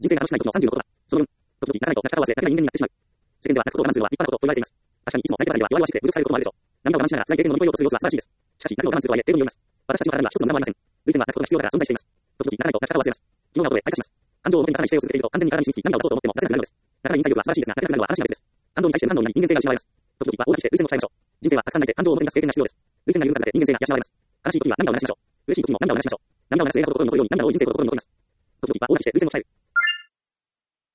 人生が楽しくない時の36度だ。その分、時々ならないと泣き方を忘れ、涙が人間になってしまう。世間では泣くことを我慢するのは立派なことと言われています。確かにいつも泣いてばかりでは弱々しくて侮辱されることもあるでしょう。涙を我慢しながら辛い経験を乗り越えようとする様子は素晴らしいです。しかし、涙を我慢するとはいえ、英語によります。私たちの体には一つの無駄もありません。涙腺は泣くことが必要だから存在しています。時々泣かないと泣き方を忘れます。昨日などで退化します。感情を表に出さない姿勢を続けていると完全に体に染みつき涙を出そうと思っても出せなくなるのです。だから忍耐力は素晴らしいですが、泣けなくなるのは話が別です。感情に対して無反応になり人間性が失われます。時々は大泣きして涙腺を鍛えましょう。人生はたくさん泣いて感情を表に出す経験が必要です。涙腺が緩む数だけ人間性が養われます。悲しい時は涙を流しましょう。嬉しい時も涙を流しましょう。涙を流す映画と心に残るように涙の多い人生と心に残ります。時々は大泣きして涙腺を鍛える。